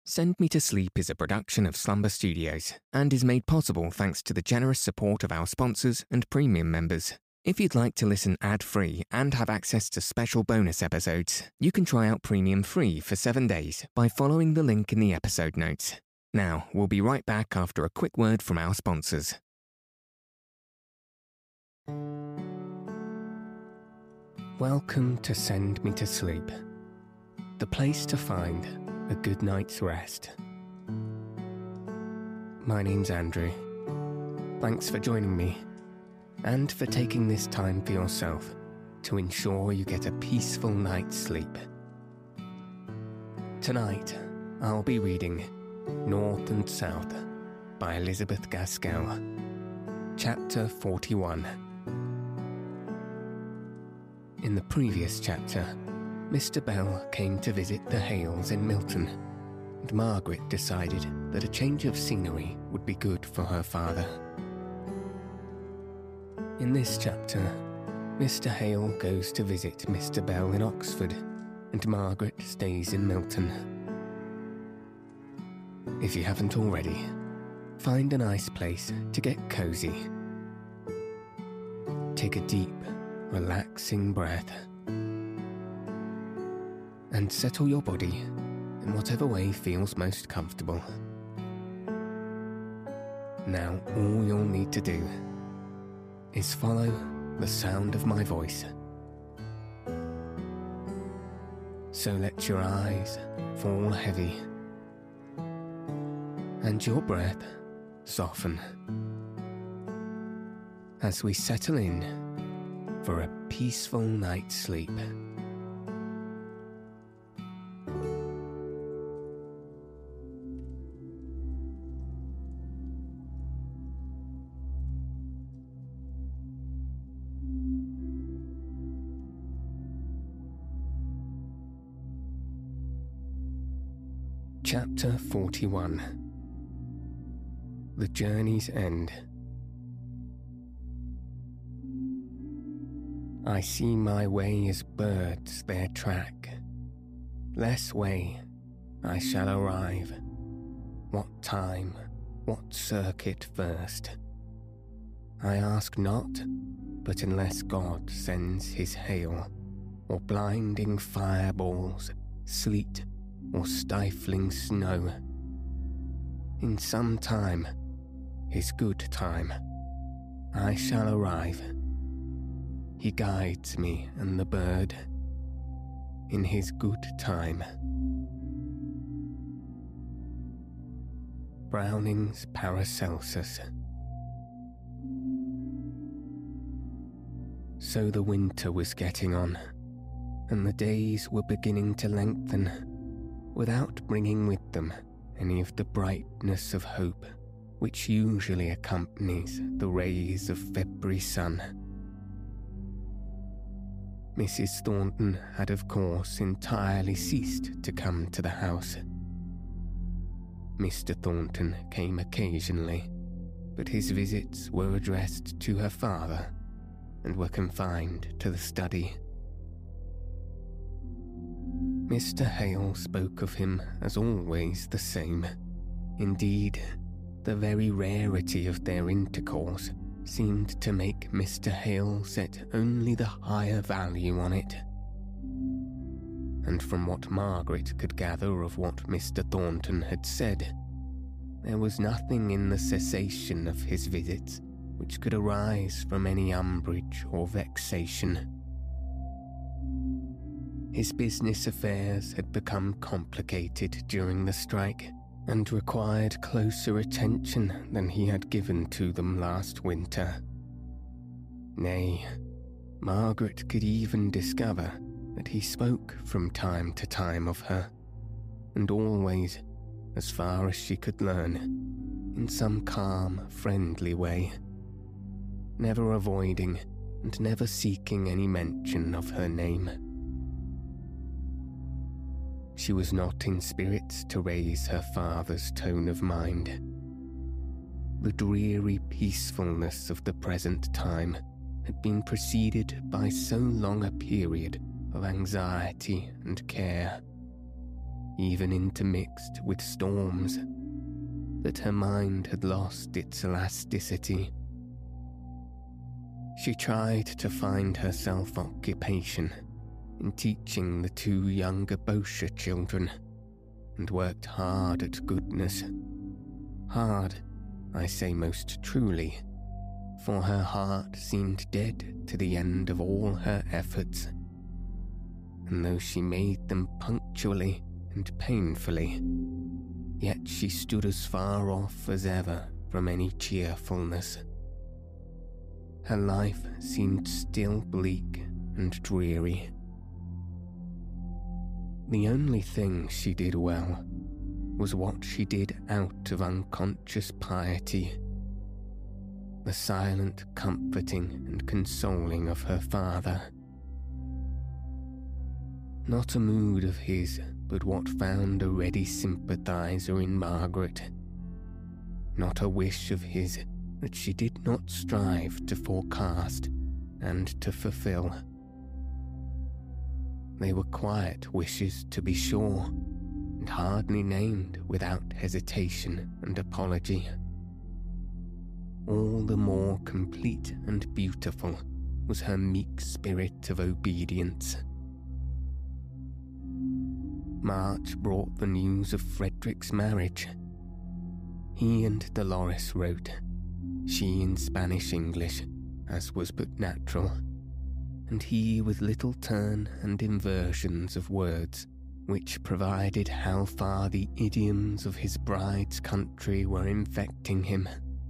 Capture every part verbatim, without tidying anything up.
Send Me to Sleep is a production of Slumber Studios and is made possible thanks to the generous support of our sponsors and premium members. If you'd like to listen ad-free and have access to special bonus episodes, you can try out Premium free for seven days by following the link in the episode notes. Now, we'll be right back after a quick word from our sponsors. Welcome to Send Me to Sleep, the place to find a good night's rest. My name's Andrew. Thanks for joining me, and for taking this time for yourself to ensure you get a peaceful night's sleep. Tonight, I'll be reading North and South by Elizabeth Gaskell, Chapter forty-one. In the previous chapter, Mister Bell came to visit the Hales in Milton, and Margaret decided that a change of scenery would be good for her father. In this chapter, Mister Hale goes to visit Mister Bell in Oxford, and Margaret stays in Milton. If you haven't already, find a nice place to get cozy. Take a deep, relaxing breath, and settle your body in whatever way feels most comfortable. Now all you'll need to do is follow the sound of my voice. So let your eyes fall heavy and your breath soften as we settle in for a peaceful night's sleep. Chapter forty-one. The Journey's End. I see my way as birds their track. Less way I shall arrive. What time, what circuit first? I ask not, but unless God sends his hail, or blinding fireballs, sleet, or stifling snow. In some time, his good time, I shall arrive. He guides me and the bird in his good time. Browning's Paracelsus. So the winter was getting on, and the days were beginning to lengthen, without bringing with them any of the brightness of hope which usually accompanies the rays of February sun. Missus Thornton had of course entirely ceased to come to the house. Mister Thornton came occasionally, but his visits were addressed to her father and were confined to the study. Mister Hale spoke of him as always the same. Indeed, the very rarity of their intercourse seemed to make Mister Hale set only the higher value on it. And from what Margaret could gather of what Mister Thornton had said, there was nothing in the cessation of his visits which could arise from any umbrage or vexation. His business affairs had become complicated during the strike, and required closer attention than he had given to them last winter. Nay, Margaret could even discover that he spoke from time to time of her, and always, as far as she could learn, in some calm, friendly way, never avoiding and never seeking any mention of her name. She was not in spirits to raise her father's tone of mind. The dreary peacefulness of the present time had been preceded by so long a period of anxiety and care. even intermixed with storms, that her mind had lost its elasticity. She tried to find herself occupation in teaching the two younger Boscher children, and worked hard at goodness. Hard, I say most truly, for her heart seemed dead to the end of all her efforts, and though she made them punctually and painfully, yet she stood as far off as ever from any cheerfulness. Her life seemed still bleak and dreary. The only thing she did well was what she did out of unconscious piety, the silent comforting and consoling of her father. Not a mood of his, but what found a ready sympathizer in Margaret. Not a wish of his that she did not strive to forecast and to fulfill. They were quiet wishes, to be sure, and hardly named without hesitation and apology. All the more complete and beautiful was her meek spirit of obedience. March brought the news of Frederick's marriage. He and Dolores wrote, she in Spanish-English, as was but natural, and he with little turn and inversions of words, which provided how far the idioms of his bride's country were infecting him.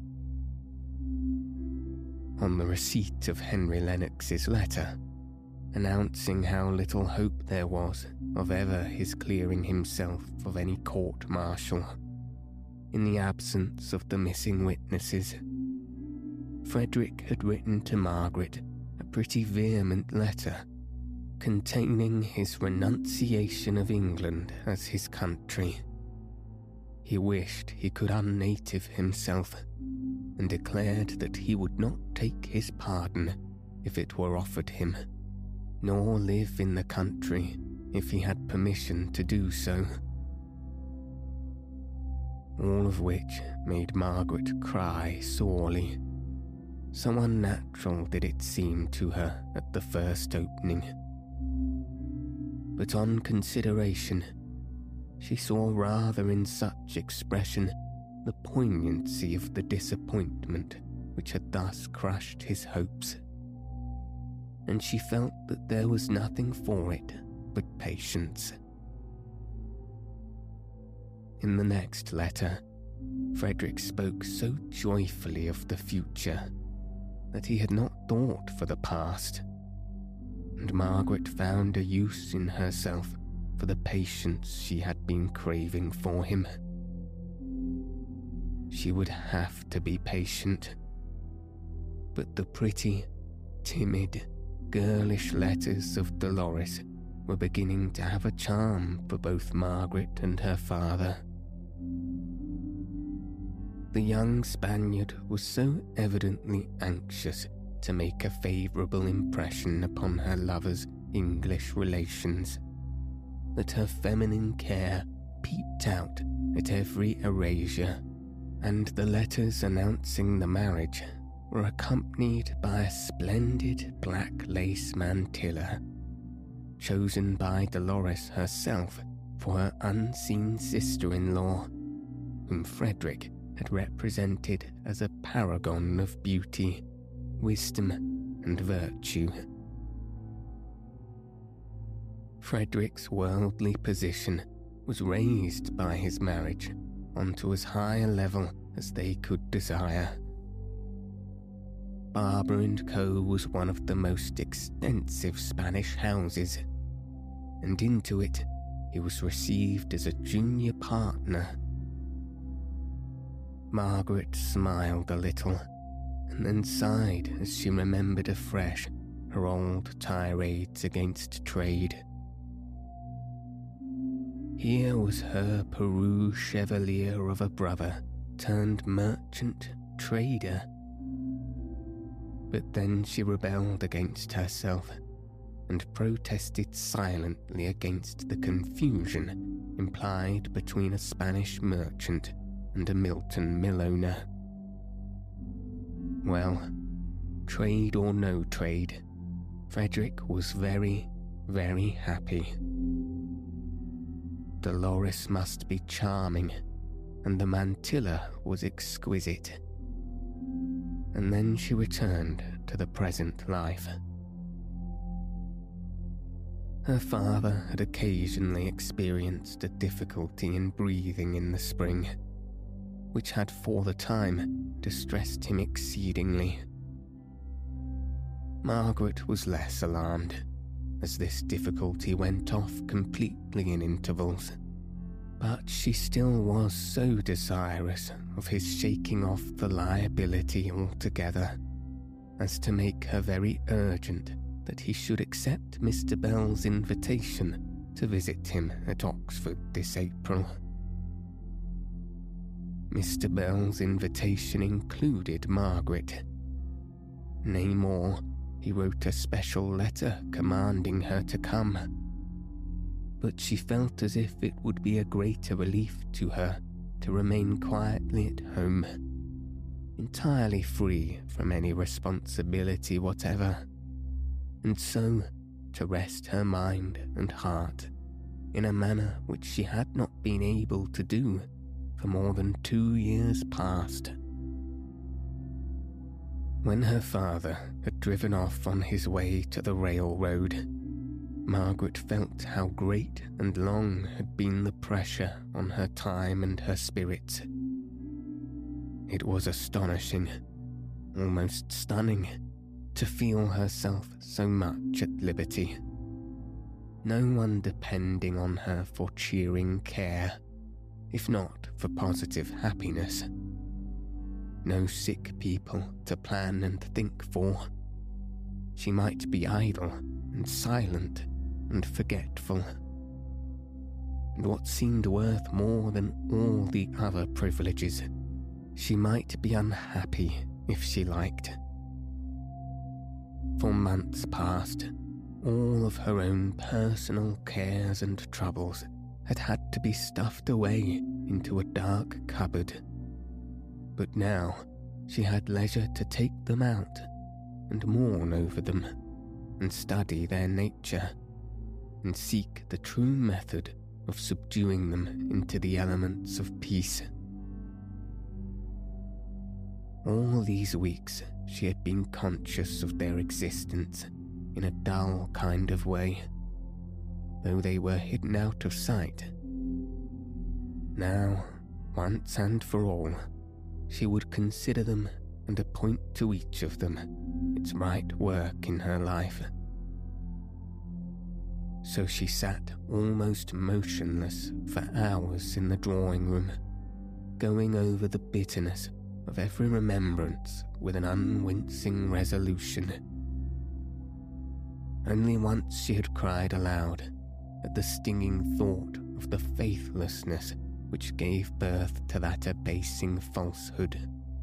On the receipt of Henry Lennox's letter, announcing how little hope there was of ever his clearing himself of any court-martial, in the absence of the missing witnesses, Frederick had written to Margaret a pretty vehement letter containing his renunciation of England as his country. He wished he could unnative himself, and declared that he would not take his pardon if it were offered him, nor live in the country if he had permission to do so. All of which made Margaret cry sorely. So unnatural did it seem to her at the first opening. But on consideration, she saw rather in such expression the poignancy of the disappointment which had thus crushed his hopes, and she felt that there was nothing for it but patience. In the next letter, Frederick spoke so joyfully of the future that he had not thought for the past, and Margaret found a use in herself for the patience she had been craving for him. She would have to be patient, but the pretty, timid, girlish letters of Dolores were beginning to have a charm for both Margaret and her father. The young Spaniard was so evidently anxious to make a favourable impression upon her lover's English relations that her feminine care peeped out at every erasure, and the letters announcing the marriage were accompanied by a splendid black lace mantilla, chosen by Dolores herself for her unseen sister-in-law, whom Frederick had represented as a paragon of beauty, wisdom, and virtue. Frederick's worldly position was raised by his marriage onto as high a level as they could desire. Barber and Co. was one of the most extensive Spanish houses, and into it he was received as a junior partner. Margaret smiled a little, and then sighed as she remembered afresh her old tirades against trade. Here was her Peru chevalier of a brother turned merchant trader. But then she rebelled against herself, and protested silently against the confusion implied between a Spanish merchant and a Milton mill owner. Well, trade or no trade, Frederick was very, very happy. Dolores must be charming, and the mantilla was exquisite. And then she returned to the present life. Her father had occasionally experienced a difficulty in breathing in the spring, which had for the time distressed him exceedingly. Margaret was less alarmed, as this difficulty went off completely in intervals, but she still was so desirous of his shaking off the liability altogether as to make her very urgent that he should accept Mister Bell's invitation to visit him at Oxford this April. Mister Bell's invitation included Margaret. Nay more, he wrote a special letter commanding her to come. But she felt as if it would be a greater relief to her to remain quietly at home, entirely free from any responsibility whatever, and so to rest her mind and heart in a manner which she had not been able to do for more than two years past. When her father had driven off on his way to the railroad, Margaret felt how great and long had been the pressure on her time and her spirits. It was astonishing, almost stunning, to feel herself so much at liberty. No one depending on her for cheering care, if not for positive happiness. No sick people to plan and think for. She might be idle and silent and forgetful. And what seemed worth more than all the other privileges, she might be unhappy if she liked. For months past, all of her own personal cares and troubles had had to be stuffed away into a dark cupboard. But now she had leisure to take them out and mourn over them and study their nature and seek the true method of subduing them into the elements of peace. All these weeks she had been conscious of their existence in a dull kind of way, though they were hidden out of sight. Now, once and for all, she would consider them and appoint to each of them its right work in her life. So she sat almost motionless for hours in the drawing room, going over the bitterness of every remembrance with an unwincing resolution. Only once she had cried aloud at the stinging thought of the faithlessness which gave birth to that abasing falsehood.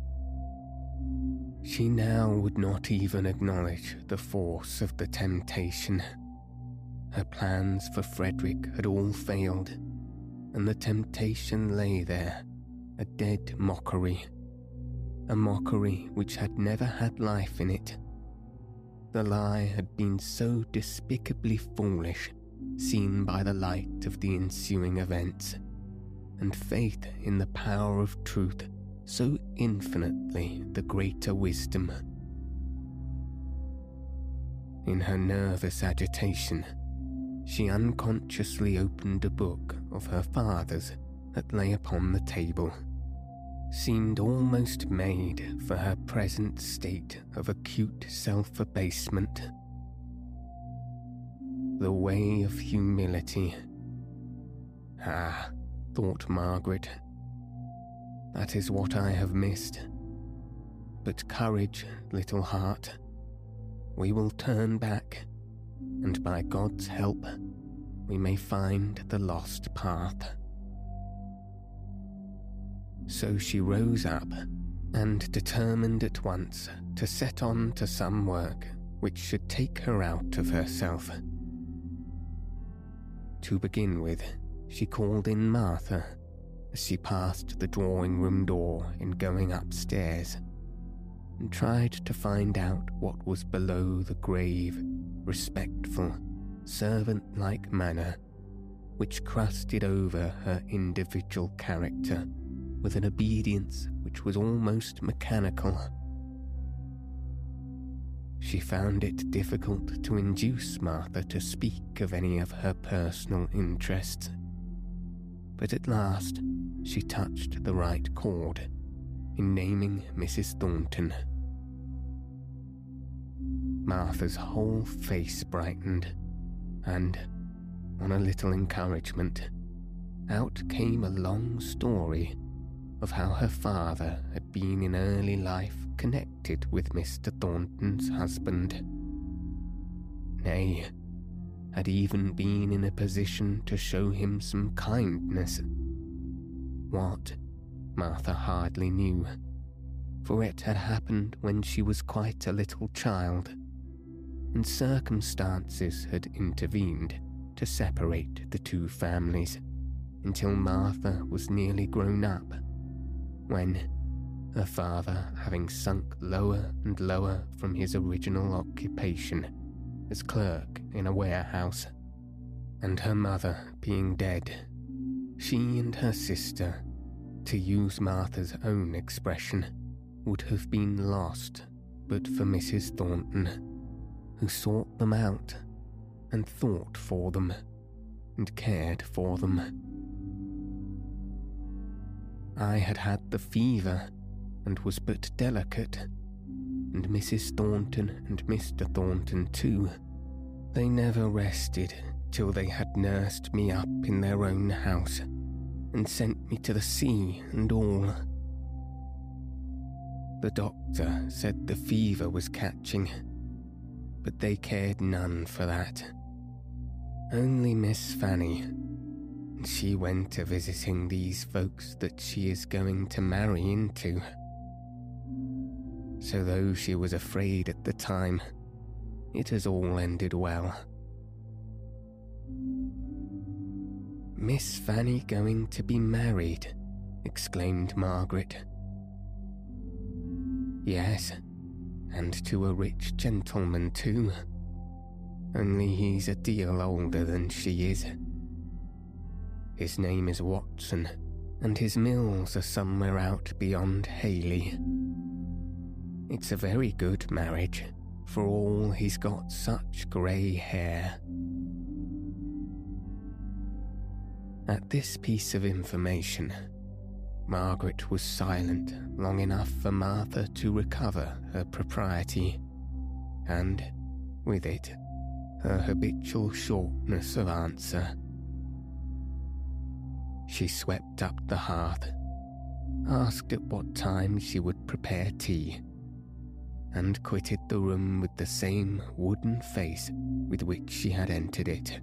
She now would not even acknowledge the force of the temptation. Her plans for Frederick had all failed, and the temptation lay there, a dead mockery, a mockery which had never had life in it. The lie had been so despicably foolish, seen by the light of the ensuing events, and faith in the power of truth so infinitely the greater wisdom. In her nervous agitation, she unconsciously opened a book of her father's that lay upon the table, seemed almost made for her present state of acute self-abasement. The Way of Humility. Ah, thought Margaret, that is what I have missed. But courage, little heart. We will turn back, and by God's help, we may find the lost path. So she rose up and determined at once to set on to some work which should take her out of herself. To begin with, she called in Martha as she passed the drawing-room door in going upstairs, and tried to find out what was below the grave, respectful, servant-like manner which crusted over her individual character with an obedience which was almost mechanical. She found it difficult to induce Martha to speak of any of her personal interests, but at last she touched the right chord in naming Missus Thornton. Martha's whole face brightened, and, on a little encouragement, out came a long story of how her father had been in early life connected with Mister Thornton's husband. Nay, had even been in a position to show him some kindness. What, Martha hardly knew, for it had happened when she was quite a little child, and circumstances had intervened to separate the two families until Martha was nearly grown up, when, her father having sunk lower and lower from his original occupation as clerk in a warehouse, and her mother being dead, she and her sister, to use Martha's own expression, would have been lost but for Missus Thornton, who sought them out and thought for them and cared for them. I had had the fever and was but delicate, and Missus Thornton and Mister Thornton too, they never rested till they had nursed me up in their own house and sent me to the sea and all. The doctor said the fever was catching, but they cared none for that. Only Miss Fanny, and she went a visiting these folks that she is going to marry into. So though she was afraid at the time, it has all ended well. "Miss Fanny going to be married?" exclaimed Margaret. "Yes, and to a rich gentleman too. Only he's a deal older than she is. His name is Watson, and his mills are somewhere out beyond Hayley. It's a very good marriage, for all he's got such grey hair." At this piece of information, Margaret was silent long enough for Martha to recover her propriety, and, with it, her habitual shortness of answer. She swept up the hearth, asked at what time she would prepare tea, and quitted the room with the same wooden face with which she had entered it.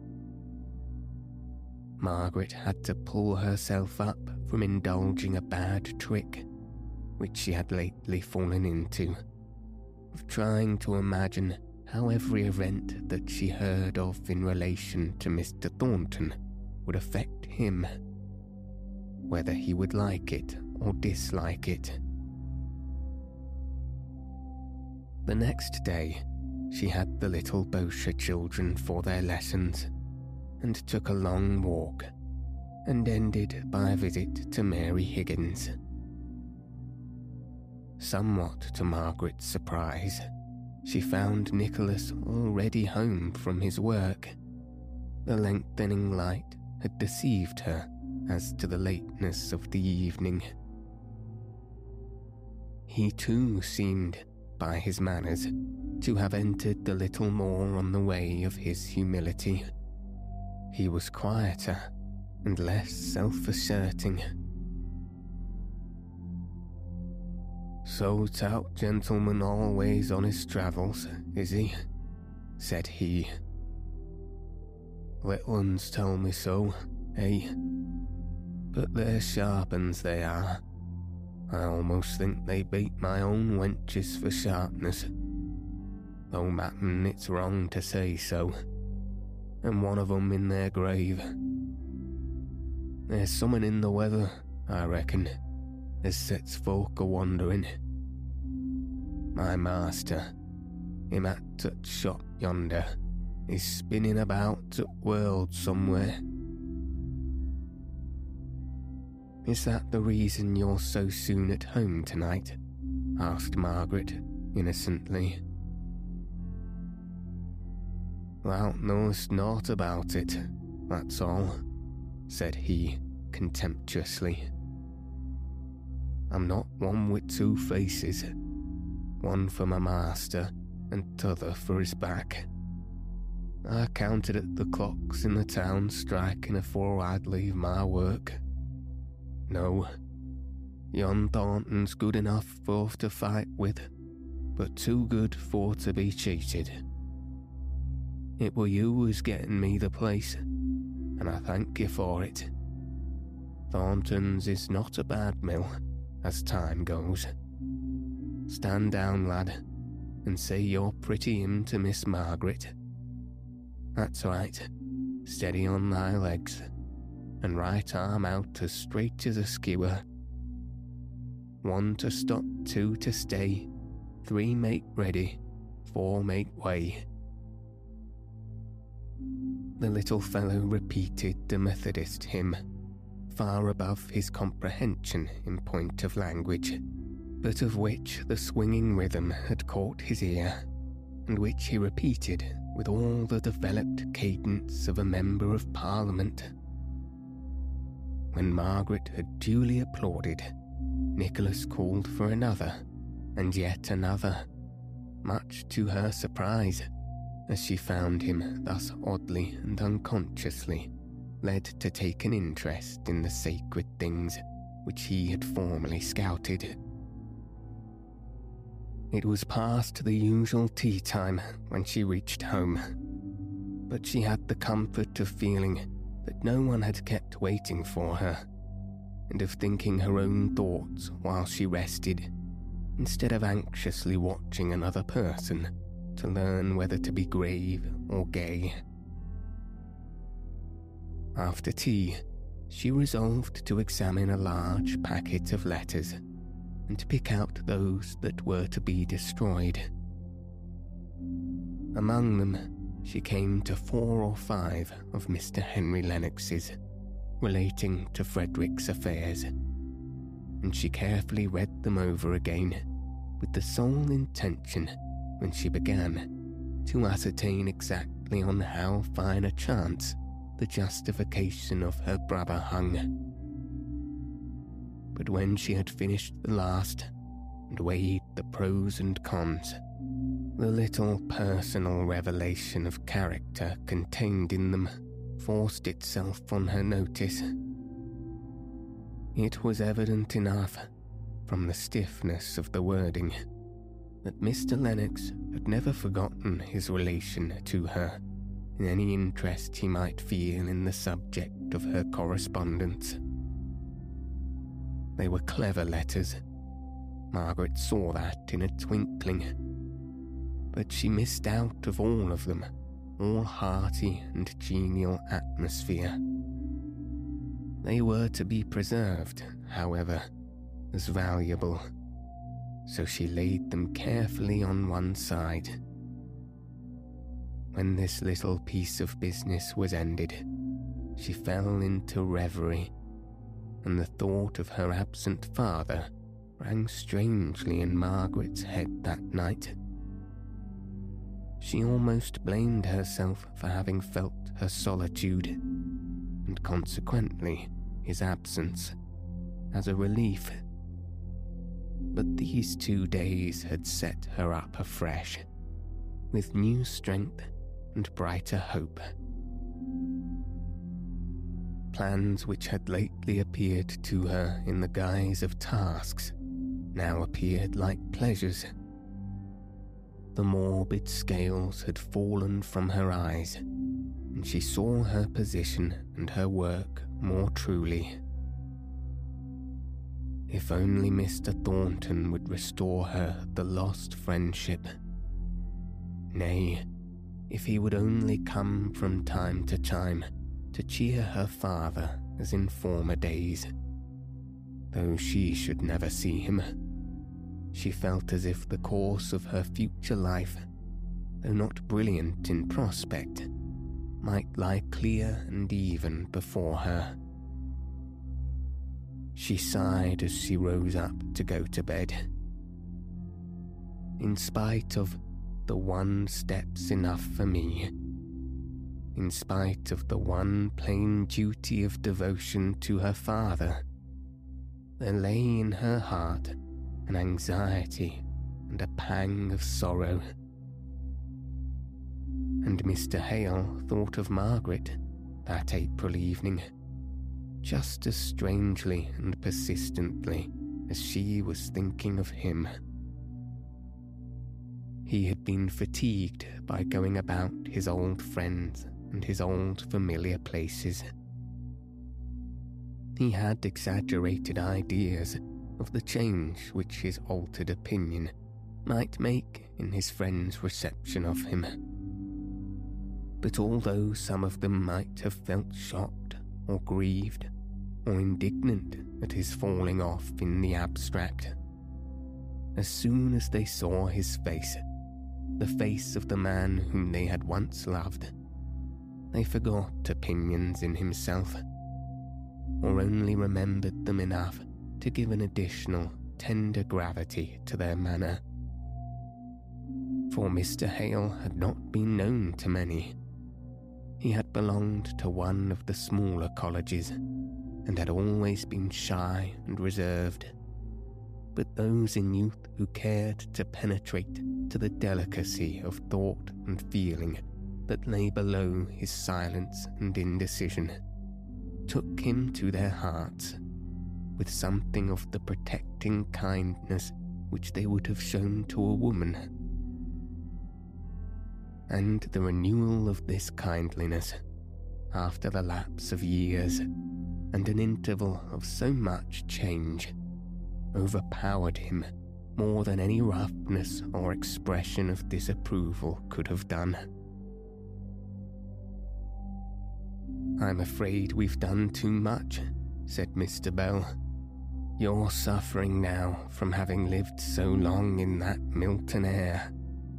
Margaret had to pull herself up from indulging a bad trick, which she had lately fallen into, of trying to imagine how every event that she heard of in relation to Mister Thornton would affect him, whether he would like it or dislike it. The next day, she had the little Bosher children for their lessons, and took a long walk, and ended by a visit to Mary Higgins. Somewhat to Margaret's surprise, she found Nicholas already home from his work. The lengthening light had deceived her as to the lateness of the evening. He too seemed, by his manners, to have entered a little more on the way of his humility. He was quieter and less self-asserting. "So tout gentleman always on his travels, is he?" said he. "Little uns tell me so, eh? But they're sharp uns they are. I almost think they beat my own wenches for sharpness. though mappen it's wrong to say so, and one of 'em in their grave. There's someone in the weather, I reckon, as sets folk a-wandering. My master, him at that shop yonder, is spinning about the world somewhere. Is that the reason you're so soon at home tonight? Asked Margaret, innocently. Thou knowest naught about it, that's all, said he, contemptuously. I'm not one with two faces, one for my master and t'other for his back. I counted at the clocks in the town striking afore I'd leave my work. No, yon Thornton's good enough for to fight with, but too good for to be cheated. It were you who's getting me the place, and I thank you for it. Thornton's is not a bad mill, as time goes. Stand down, lad, and say you're pretty him to Miss Margaret. That's right, steady on thy legs, and right arm out as straight as a skewer. One to stop, two to stay, three make ready, four make way. The little fellow repeated the Methodist hymn, far above his comprehension in point of language, but of which the swinging rhythm had caught his ear, and which he repeated with all the developed cadence of a member of Parliament. When Margaret had duly applauded, Nicholas called for another, and yet another, much to her surprise, as she found him thus oddly and unconsciously led to take an interest in the sacred things which he had formerly scouted. It was past the usual tea time when she reached home, but she had the comfort of feeling that no one had kept waiting for her, and of thinking her own thoughts while she rested, instead of anxiously watching another person to learn whether to be grave or gay. After tea, she resolved to examine a large packet of letters and to pick out those that were to be destroyed. Among them, she came to four or five of Mister Henry Lennox's, relating to Frederick's affairs, and she carefully read them over again with the sole intention, when she began, to ascertain exactly on how fine a chance the justification of her brother hung. But when she had finished the last, and weighed the pros and cons, the little personal revelation of character contained in them forced itself on her notice. It was evident enough, from the stiffness of the wording, that Mister Lennox had never forgotten his relation to her in any interest he might feel in the subject of her correspondence. They were clever letters. Margaret saw that in a twinkling. But she missed out of all of them all hearty and genial atmosphere. They were to be preserved, however, as valuable, so she laid them carefully on one side. When this little piece of business was ended, she fell into reverie, and the thought of her absent father rang strangely in Margaret's head that night. She almost blamed herself for having felt her solitude, and consequently his absence, as a relief. But these two days had set her up afresh, with new strength and brighter hope. Plans which had lately appeared to her in the guise of tasks now appeared like pleasures. The morbid scales had fallen from her eyes, and she saw her position and her work more truly. If only Mister Thornton would restore her the lost friendship. Nay, if he would only come from time to time to cheer her father as in former days. Though she should never see him, she felt as if the course of her future life, though not brilliant in prospect, might lie clear and even before her. She sighed as she rose up to go to bed. In spite of the one step's enough for me, in spite of the one plain duty of devotion to her father, there lay in her heart an anxiety and a pang of sorrow. And Mister Hale thought of Margaret that April evening, just as strangely and persistently as she was thinking of him. He had been fatigued by going about his old friends and his old familiar places. He had exaggerated ideas of the change which his altered opinion might make in his friends' reception of him. But although some of them might have felt shocked or grieved or indignant at his falling off in the abstract, as soon as they saw his face, the face of the man whom they had once loved, they forgot opinions in himself, or only remembered them enough to give an additional tender gravity to their manner. For Mister Hale had not been known to many. He had belonged to one of the smaller colleges, and had always been shy and reserved. But those in youth who cared to penetrate to the delicacy of thought and feeling that lay below his silence and indecision took him to their hearts with something of the protecting kindness which they would have shown to a woman. And the renewal of this kindliness, after the lapse of years and an interval of so much change, overpowered him more than any roughness or expression of disapproval could have done. "I'm afraid we've done too much," said Mister Bell. "You're suffering now from having lived so long in that Milton air."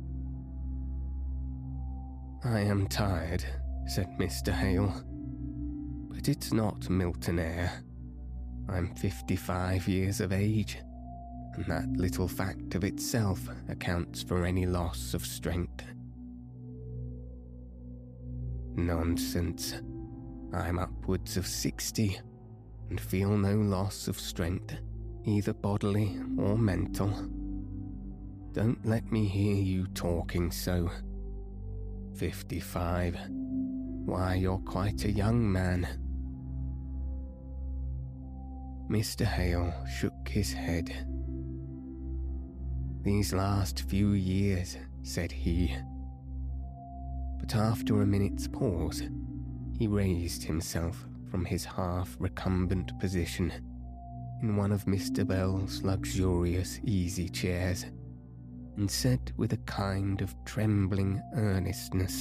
"I am tired," said Mister Hale, "but it's not Milton air. I'm fifty-five years of age, and that little fact of itself accounts for any loss of strength." "Nonsense. I'm upwards of sixty, and feel no loss of strength, either bodily or mental. Don't let me hear you talking so. Fifty-five. Why, you're quite a young man." Mister Hale shook his head. "These last few years," said he. But after a minute's pause, he raised himself from his half-recumbent position in one of Mister Bell's luxurious easy chairs, and said with a kind of trembling earnestness,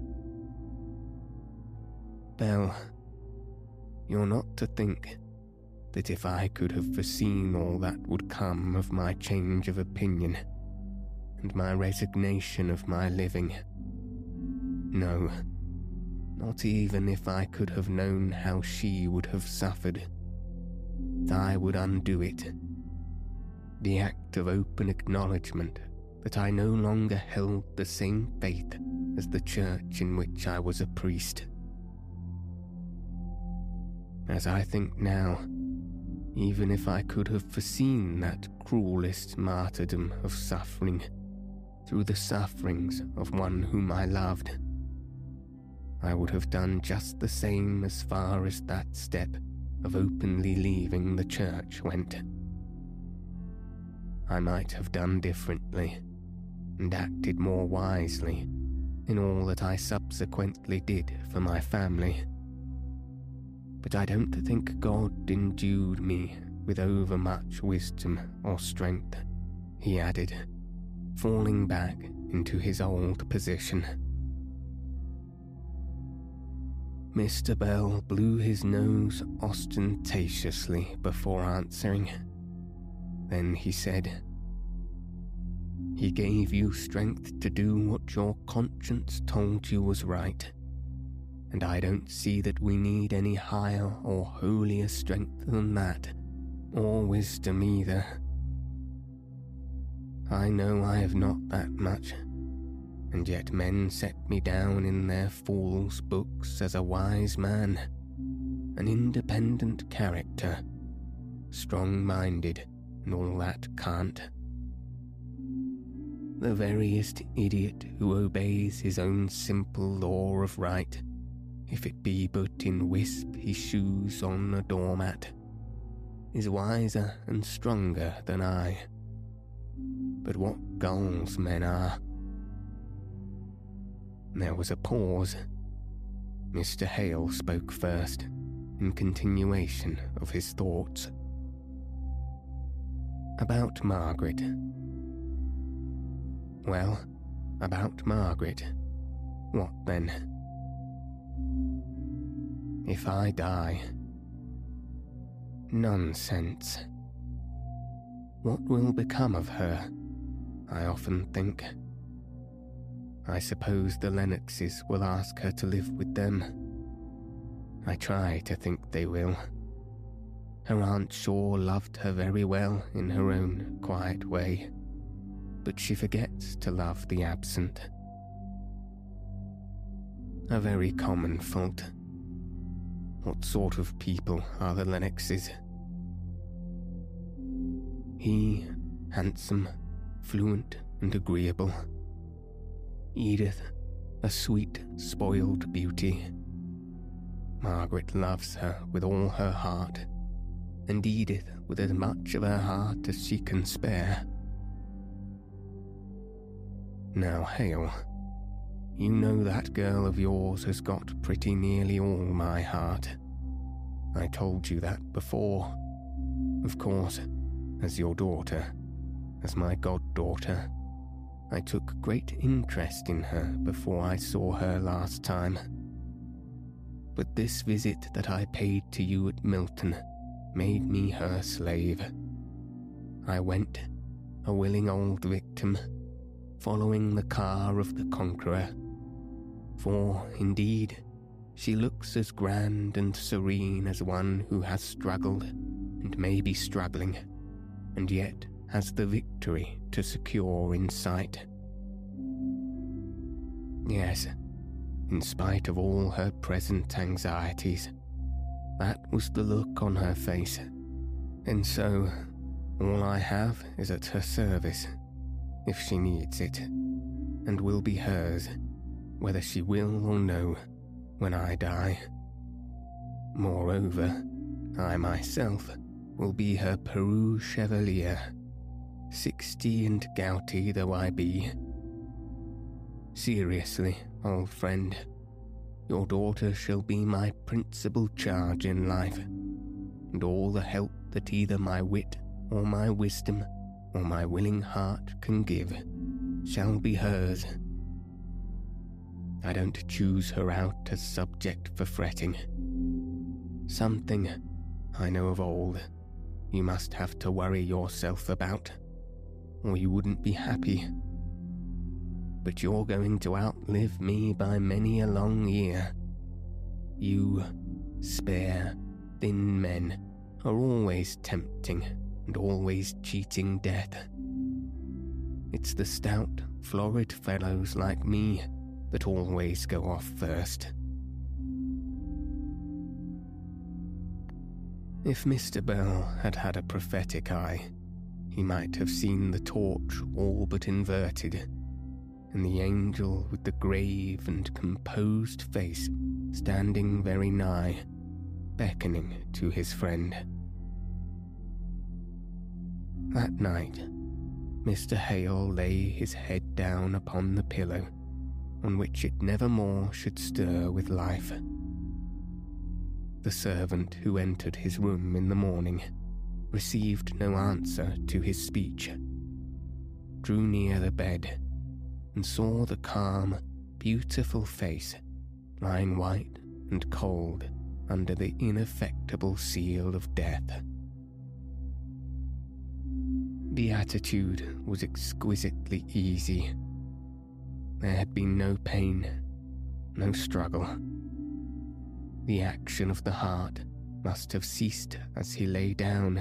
"Bell, you're not to think that if I could have foreseen all that would come of my change of opinion and my resignation of my living, no, not even if I could have known how she would have suffered, that I would undo it. The act of open acknowledgement that I no longer held the same faith as the church in which I was a priest. As I think now, even if I could have foreseen that cruelest martyrdom of suffering through the sufferings of one whom I loved, I would have done just the same as far as that step of openly leaving the church went. I might have done differently, and acted more wisely in all that I subsequently did for my family. But I don't think God endued me with overmuch wisdom or strength," he added, falling back into his old position. Mister Bell blew his nose ostentatiously before answering. Then he said, "He gave you strength to do what your conscience told you was right, and I don't see that we need any higher or holier strength than that, or wisdom either. I know I have not that much, and yet men set me down in their fools' books as a wise man, an independent character, strong-minded, and all that cant. The veriest idiot who obeys his own simple law of right, if it be but in wisp he shoes on a doormat, is wiser and stronger than I. But what gulls men are." There was a pause. Mister Hale spoke first, in continuation of his thoughts. "About Margaret." "Well, about Margaret. What then?" "If I die." "Nonsense. What will become of her? I often think. I suppose the Lennoxes will ask her to live with them. I try to think they will. Her Aunt Shaw loved her very well in her own quiet way, but she forgets to love the absent. A very common fault. What sort of people are the Lennoxes?" "He, handsome, fluent and agreeable. Edith, a sweet, spoiled beauty. Margaret loves her with all her heart, and Edith with as much of her heart as she can spare. Now, Hale, you know that girl of yours has got pretty nearly all my heart. I told you that before. Of course, as your daughter, as my goddaughter, I took great interest in her before I saw her last time. But this visit that I paid to you at Milton made me her slave. I went, a willing old victim, following the car of the conqueror. For, indeed, she looks as grand and serene as one who has struggled, and may be struggling, and yet has the victory to secure in sight. Yes, in spite of all her present anxieties, that was the look on her face, and so all I have is at her service, if she needs it, and will be hers, whether she will or no, when I die. Moreover, I myself will be her Peru chevalier, sixty and gouty though I be. Seriously, old friend, your daughter shall be my principal charge in life, and all the help that either my wit or my wisdom or my willing heart can give shall be hers. I don't choose her out as subject for fretting. Something, I know of old, you must have to worry yourself about, or you wouldn't be happy. But you're going to outlive me by many a long year. You, spare, thin men, are always tempting and always cheating death. It's the stout, florid fellows like me that always go off first. If Mister Bell had had a prophetic eye, he might have seen the torch all but inverted, and the angel with the grave and composed face standing very nigh, beckoning to his friend. That night, Mister Hale lay his head down upon the pillow, on which it never more should stir with life. The servant who entered his room in the morning received no answer to his speech, drew near the bed, and saw the calm, beautiful face lying white and cold under the ineffectible seal of death. The attitude was exquisitely easy. There had been no pain, no struggle. The action of the heart must have ceased as he lay down.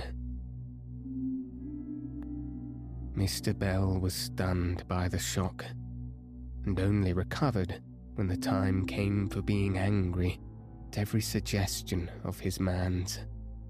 Mister Bell was stunned by the shock, and only recovered when the time came for being angry at every suggestion of his man's.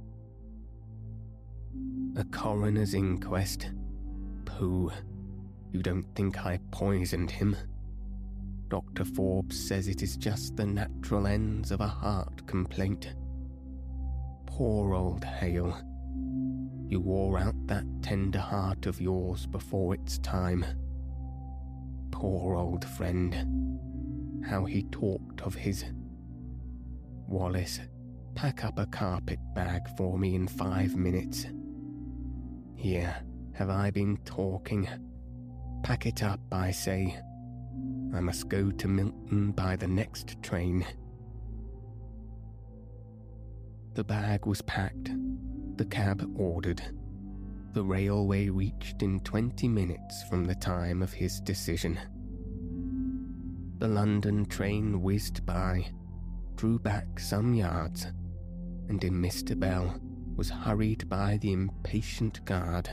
A coroner's inquest? Pooh, you don't think I poisoned him? Doctor Forbes says it is just the natural ends of a heart complaint. Poor old Hale. You wore out that tender heart of yours before its time. Poor old friend. How he talked of his... Wallace, pack up a carpet bag for me in five minutes. Here, have I been talking? Pack it up, I say. I must go to Milton by the next train. The bag was packed, the cab ordered. The railway reached in twenty minutes from the time of his decision. The London train whizzed by, drew back some yards, and in Mister Bell was hurried by the impatient guard.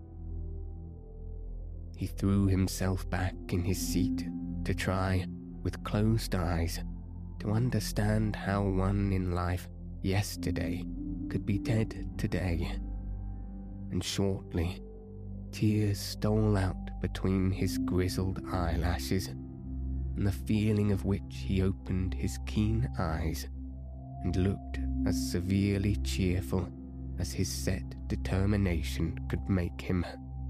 He threw himself back in his seat to try, with closed eyes, to understand how one in life yesterday could be dead today, and shortly tears stole out between his grizzled eyelashes, and the feeling of which he opened his keen eyes and looked as severely cheerful as his set determination could make him.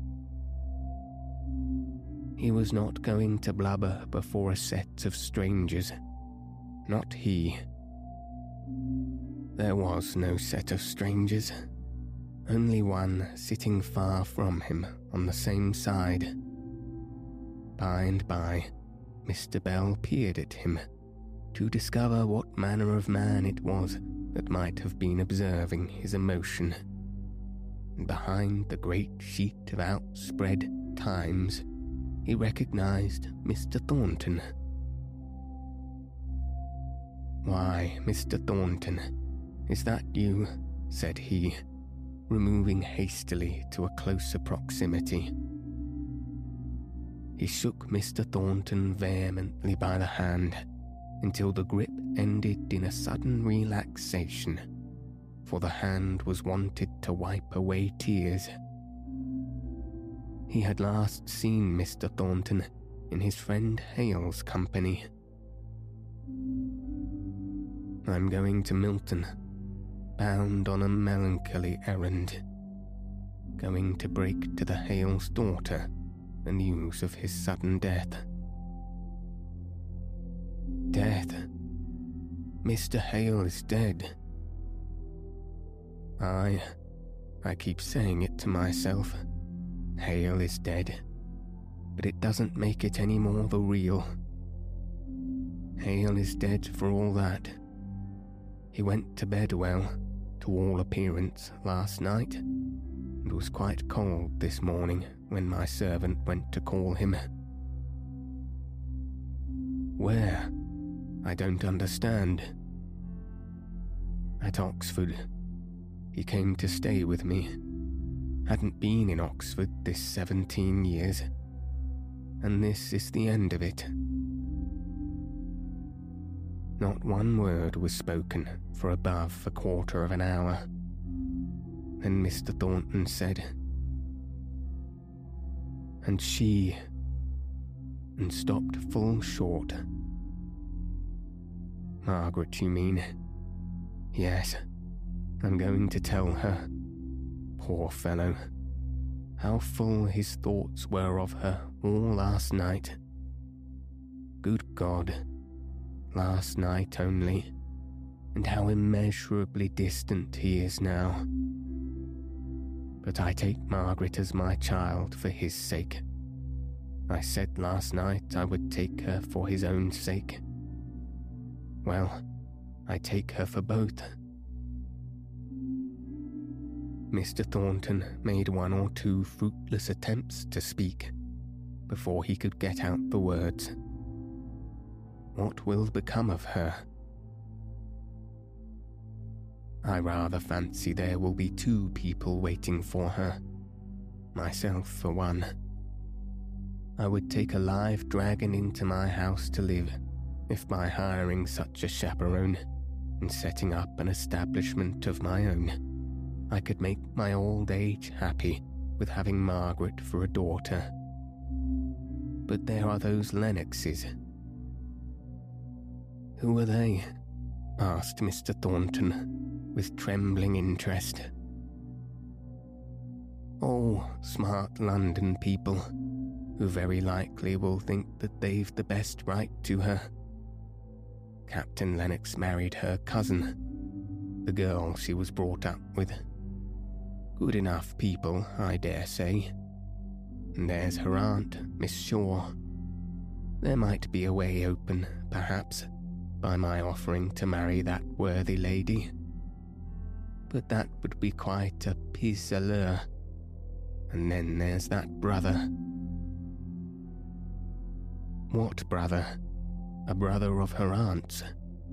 He was not going to blubber before a set of strangers. Not he. There was no set of strangers, only one sitting far from him on the same side. By and by, Mister Bell peered at him to discover what manner of man it was that might have been observing his emotion. And behind the great sheet of outspread Times, he recognized Mister Thornton. "Why, Mister Thornton, is that you?" said he, removing hastily to a closer proximity. He shook Mister Thornton vehemently by the hand until the grip ended in a sudden relaxation, for the hand was wanted to wipe away tears. He had last seen Mister Thornton in his friend Hale's company. "I'm going to Milton, bound on a melancholy errand, going to break to the Hale's daughter the news of his sudden death." "Death? Mister Hale is dead." "Aye, I keep saying it to myself. Hale is dead, but it doesn't make it any more the real. Hale is dead for all that. He went to bed well, to all appearance, last night, and was quite cold this morning when my servant went to call him." "Where? I don't understand." "At Oxford. He came to stay with me. Hadn't been in Oxford this seventeen years, and this is the end of it." Not one word was spoken for above a quarter of an hour. Then Mister Thornton said, "And she," and stopped full short. "Margaret, you mean? Yes, I'm going to tell her. Poor fellow, how full his thoughts were of her all last night. Good God, last night only, and how immeasurably distant he is now. But I take Margaret as my child for his sake. I said last night I would take her for his own sake. Well, I take her for both." Mister Thornton made one or two fruitless attempts to speak before he could get out the words. "What will become of her?" "I rather fancy there will be two people waiting for her. Myself, for one. I would take a live dragon into my house to live if by hiring such a chaperone and setting up an establishment of my own, I could make my old age happy with having Margaret for a daughter. But there are those Lennoxes." "Who are they?" asked Mister Thornton, with trembling interest. "Oh, smart London people, who very likely will think that they've the best right to her. Captain Lennox married her cousin, the girl she was brought up with. Good enough people, I dare say. And there's her aunt, Miss Shaw. There might be a way open, perhaps, by my offering to marry that worthy lady. But that would be quite a pis-aller. And then there's that brother." "What brother? A brother of her aunt's?"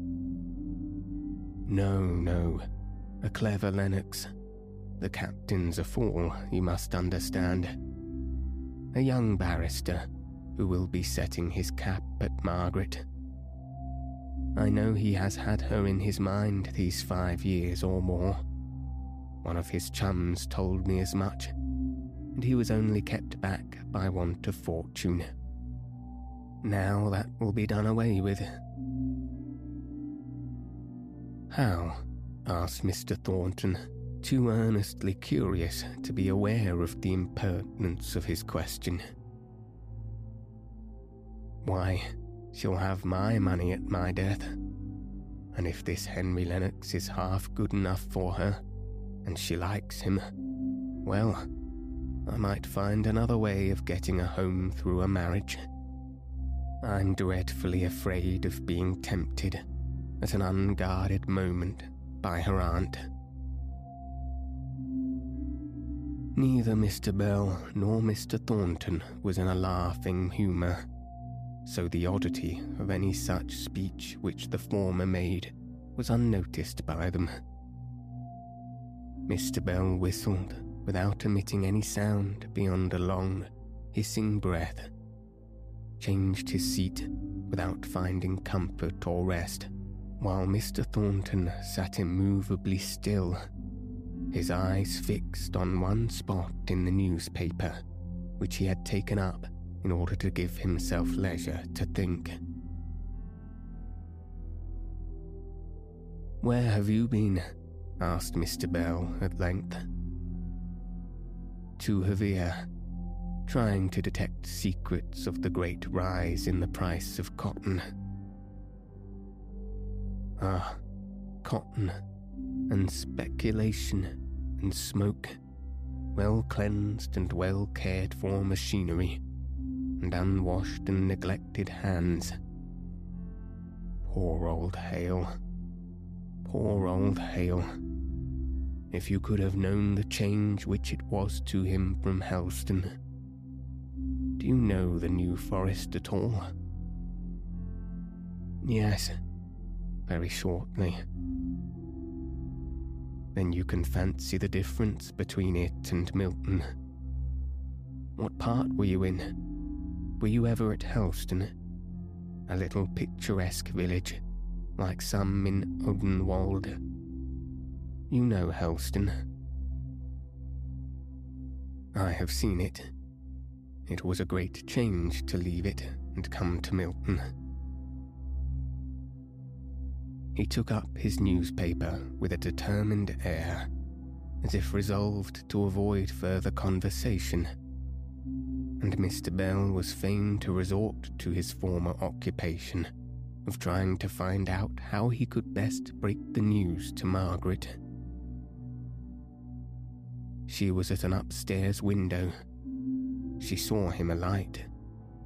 "No, no, a clever Lennox. The captain's a fool, you must understand. A young barrister who will be setting his cap at Margaret. I know he has had her in his mind these five years or more. One of his chums told me as much, and he was only kept back by want of fortune. Now that will be done away with." "How?" asked Mister Thornton, too earnestly curious to be aware of the impertinence of his question. "Why, she'll have my money at my death. And if this Henry Lennox is half good enough for her, and she likes him, well, I might find another way of getting a home through a marriage. I'm dreadfully afraid of being tempted at an unguarded moment by her aunt." Neither Mister Bell nor Mister Thornton was in a laughing humour, so the oddity of any such speech which the former made was unnoticed by them. Mister Bell whistled without emitting any sound beyond a long, hissing breath, changed his seat without finding comfort or rest, while Mister Thornton sat immovably still, his eyes fixed on one spot in the newspaper, which he had taken up in order to give himself leisure to think. "Where have you been?" asked Mister Bell at length. "To Havia, trying to detect secrets of the great rise in the price of cotton." "Ah, cotton, and speculation, and smoke, well-cleansed and well-cared-for machinery, and unwashed and neglected hands. Poor old Hale. Poor old Hale. If you could have known the change which it was to him from Helston. Do you know the New Forest at all?" "Yes, very shortly." "Then you can fancy the difference between it and Milton. What part were you in? Were you ever at Helston? A little picturesque village, like some in Odenwald. You know Helston." "I have seen it. It was a great change to leave it and come to Milton." He took up his newspaper with a determined air, as if resolved to avoid further conversation, and Mister Bell was fain to resort to his former occupation of trying to find out how he could best break the news to Margaret. She was at an upstairs window. She saw him alight,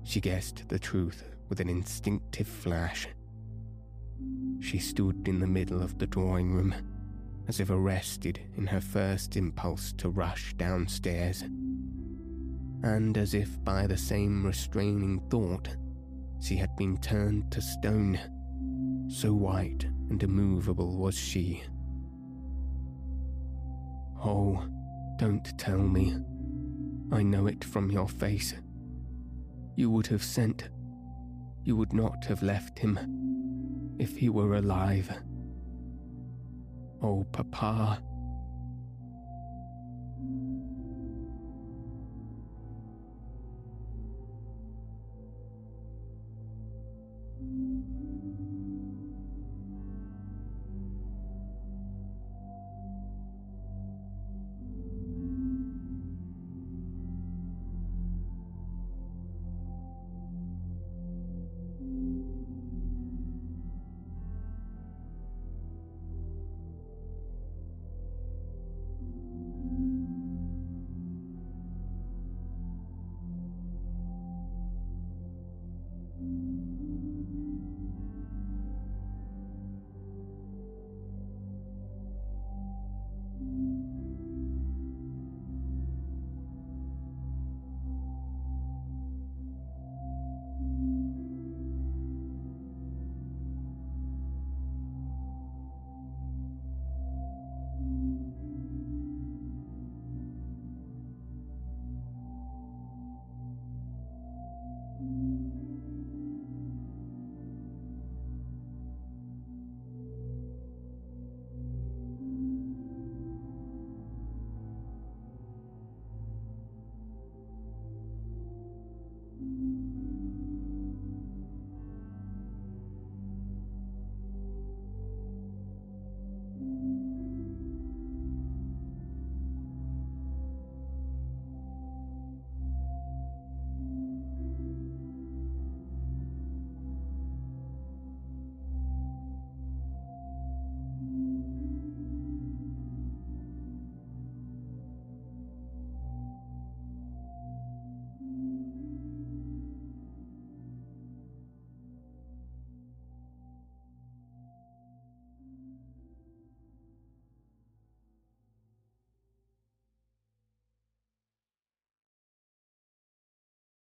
She guessed the truth with an instinctive flash. She stood in the middle of the drawing room, as if arrested in her first impulse to rush downstairs, and as if by the same restraining thought she had been turned to stone, so white and immovable was she. "Oh, don't tell me. I know it from your face. You would have sent... You would not have left him if he were alive. Oh, Papa,